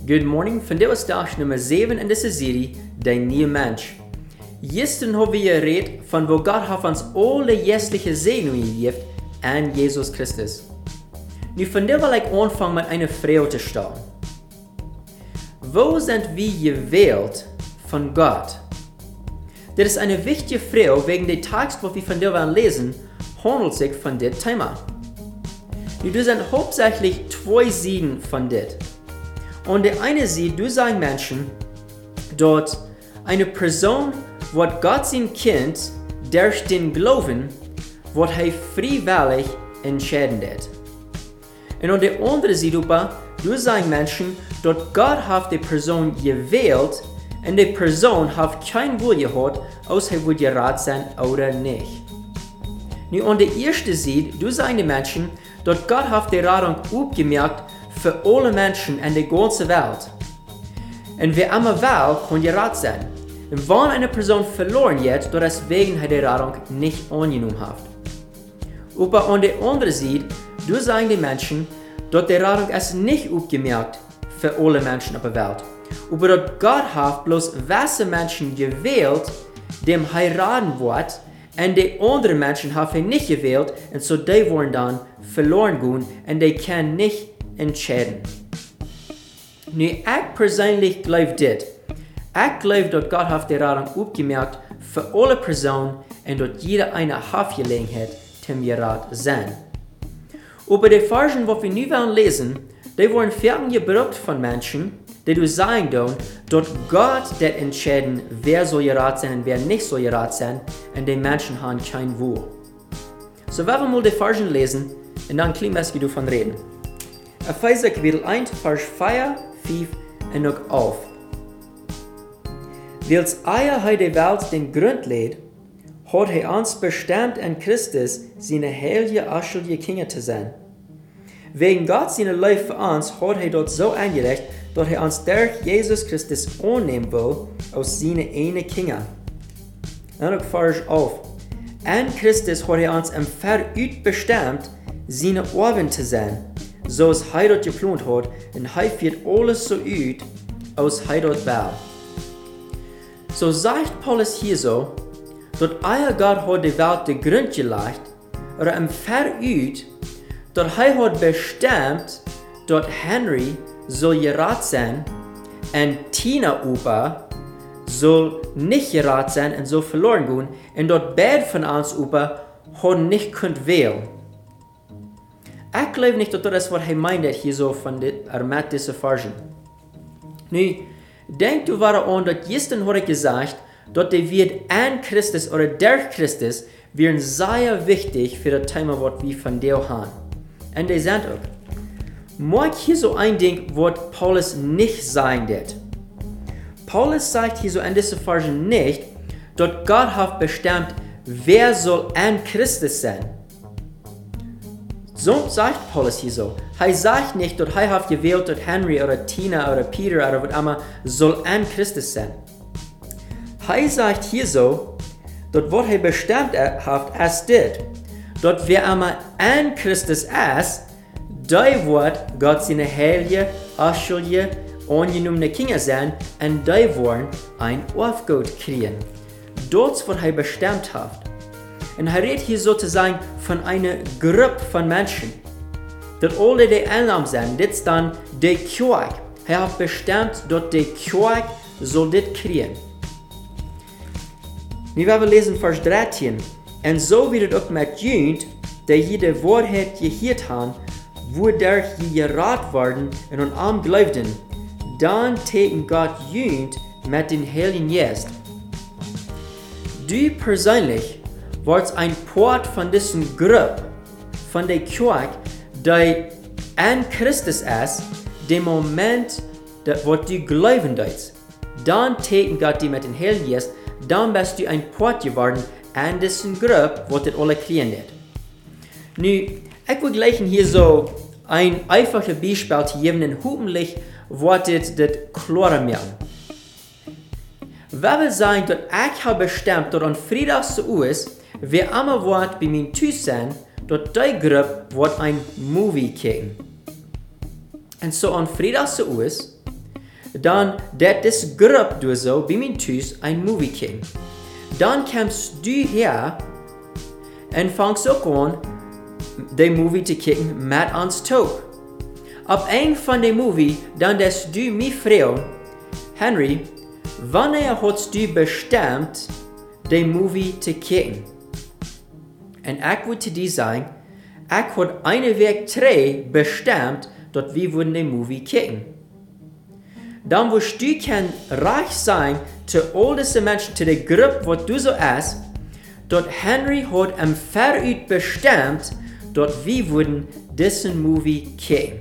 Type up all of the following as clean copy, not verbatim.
Good morning, vandaag is dag nummer 7 in deze serie, De Nieuwe Mensch. Gisteren hebben we geredet van wo Gott ons alle geestliche Segnungen geeft an Jesus Christus. Nu vandaag wil ik aanvangen met eine Frage te stellen. Wo sind wir gewählt von Gott? Das ist eine wichtige Frage, wegen der Text, wo wir von dir lesen, handelt sich von dem Thema. Nu, das sind hauptsächlich zwei Seiten von dit. Und der eine sieht, du sagst Menschen, dort eine Person, wird Gott sein Kind durch den Glauben, wird er freiwillig entscheiden wird. Und auf der anderen Seite, du sagst Menschen, dort Gott hat die Person gewählt und die Person hat kein Wille gehabt, aus er wird gerat sein oder nicht. Nu, an der ersten Seite, du sagst den Menschen, dort Gott hat die Radung aufgemerkt für alle Menschen in der ganzen Welt. Und wer einmal will, kann gerat sein. Und wenn eine Person verloren wird, dort deswegen er die Radung nicht angenommen hat. Aber an der anderen Seite, du sagst den Menschen, dort die Radung ist nicht aufgemerkt für alle Menschen auf der Welt. Aber dort Gott hat bloß welche Menschen gewählt, dem heiraten wird, und die anderen Menschen haben ihn nicht gewählt, und so die wollen dann verloren gehen, und die können nicht entscheiden. Nu, ich persönlich glaube das. Ich glaube, dass Gott hat die Radung aufgemerkt für alle Personen, und dass jeder eine Gelegenheit zum Gerat sein. Aber die Versen, die wir nu lesen, die wurden fertig gebraucht von Menschen, die du sagen tun, dass Gott das entscheiden, wer soll gerat sein und wer nicht soll gerat sein, und die Menschen haben kein Wohl. So werden wir mal die Versen lesen, und dann klein bisschen davon reden. Epheser Kapitel 1, Vers 4, 5 und noch auf. Wils eier die Welt den Grund lädt, hat uns bestimmt in Christus seine heilige, aschelige Kinder zu sein. Wegen Gott seine Liebe für uns hat dort so angelegt, dass uns durch Jesus Christus annehmen will aus seine eine Kinder. Dann noch Vers auf. In Christus hat uns im Verüt bestimmt, seine Orben zu sein, so es dort geplant hat, und führt alles so ut, aus dort will. So sagt Paulus hier so, dass euer Gott hat die Welt den Grund gelegt, oder im Verüt, dass hat bestimmt, dass Henry soll gerat sein, und Tina Upa soll nicht gerat sein und soll verloren gehen, und dort beide von uns Upa hat nicht könnt wählen. Ich glaube nicht, dass das was meint hier so von mit dieser Versen. Nu, denk du an, dass gestern habe ich gesagt, dass die wird an Christus oder durch Christus wären sehr wichtig für das Thema, was wir von dir haben. Und die sind auch. Mag hier so ein Ding, was Paulus nicht sagen wird. Paulus sagt hier so in dieser Versen nicht, dass Gott hat bestimmt, wer soll an Christus sein. So sagt Paulus hier so. Er sagt nicht, dass er hat gewählt, dass Henry oder Tina oder Peter oder was immer soll an Christus sein. Er sagt hier so, dass was er bestimmt hat, ist das, dass wer einmal an Christus ist, die wird Gott seine heilige, aschelige, angenommene Kinder sein, und die wollen ein Aufgut kriegen. Das, was er bestimmt hat. Und er redet hier sozusagen von einer Gruppe von Menschen. Dass alle die Annahmen sind, das ist dann die Kirche. Er hat bestimmt, dass die Kirche soll das kriegen. Wir werden lesen Vers 13. Und so wird es auch mit Jünd, die jede Wahrheit gehört haben, wodurch sie gerat worden und an ihm glaubten, dann täten Gott Jünd mit den Heiligen Geist. Du persönlich wirst ein Part von diesem Gruppe, von der Kirche, die an Christus ist, dem Moment, wo du glauben willst. Dann täten Gott die mit den Heiligen Geist, dann bist du ein Part geworden an diesem Gruppe, wo das alle kriegen wird. Nu, ich will gleich hier so ein einfaches Beispiel zu geben, und hoffentlich wird das klarer machen. Wer will sagen, dass ich habe bestimmt, dass an Freitag so ist, wer immer wird bei mir zu sein, dass die Gruppe wird ein Movie kicken. Und so an Freitag so ist, dann det das Gruppe du so bei mir Tüs ein Movie kicken. Dann kommst du her und fangst auch an, den Movie zu kicken mit uns Tog. Ab ein von den Movie, dann dass du mich fragst, Henry, wann hast du bestimmt, den Movie zu kicken? Und ich würde dir sagen, ich habe eine Weg 3 bestimmt, dass wir würden den Movie kicken. Dann wirst du kann reich sein zu all diese Menschen, zu der Gruppe, was du so hast, dass Henry hat am Vorüt bestimmt, dass wir würden diesen Movie kicken.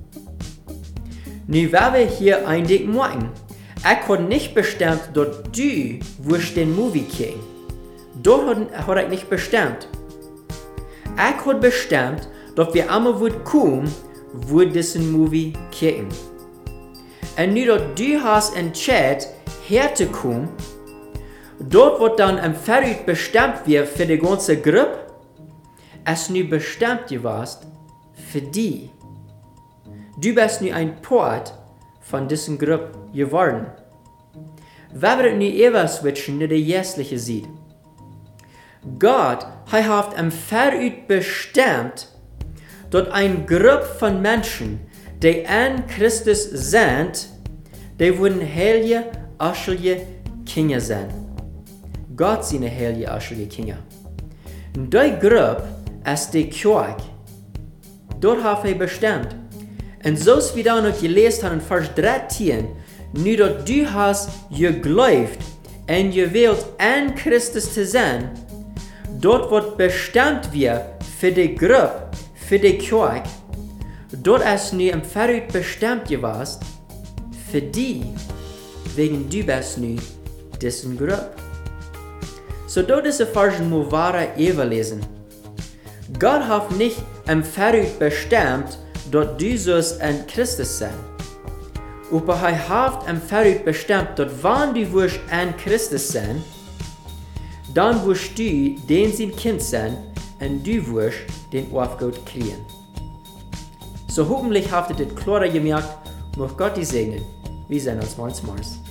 Nu werden wir hier ein Ding machen. Ich habe nicht bestimmt, dass du wirst den Movie kicken. Dort hat ich nicht bestimmt. Ich habe bestimmt, dass wir einmal kommen, wo diesen Movie kicken. Und nu, dass du hast entschieden, herzukommen, dort wird dann am Vorüt bestimmt wird für die ganze Gruppe, es nu bestimmt gewesen für die. Du bist nu ein Part von dieser Gruppe geworden. Wir werden nu etwas switchen in der jährlichen Seite. Gott hat am Vorüt bestimmt, dass eine Gruppe von Menschen, die an Christus sind, die würden heilige, aschelige Kinder sein. Gott seine heilige, aschelige Kinder. Und die Gruppe ist die Kirche. Dort hat er bestimmt. Und so wie wir dann noch gelesen haben in Vers 13, nur dass du hast geglaubt und gewählt an Christus zu sein, dort wird bestimmt wir für die Gruppe, für die Kirche, dort ist nu im Vorüt bestimmt gewesen, für die, wegen du bist nu diesen Gruppe. So dort ist der Vers nur wahre lesen. Gott hat nicht im Vorüt bestimmt, dass du sollst an Christus sein. Aber er hat im Vorüt bestimmt, dass wenn du wirst an Christus sein, dann wirst du den sein Kind sein und du wirst den Aufgott kriegen. So hoffentlich habt ihr das klarer gemerkt. Möge Gott die segnen. Wir sehen uns morgens.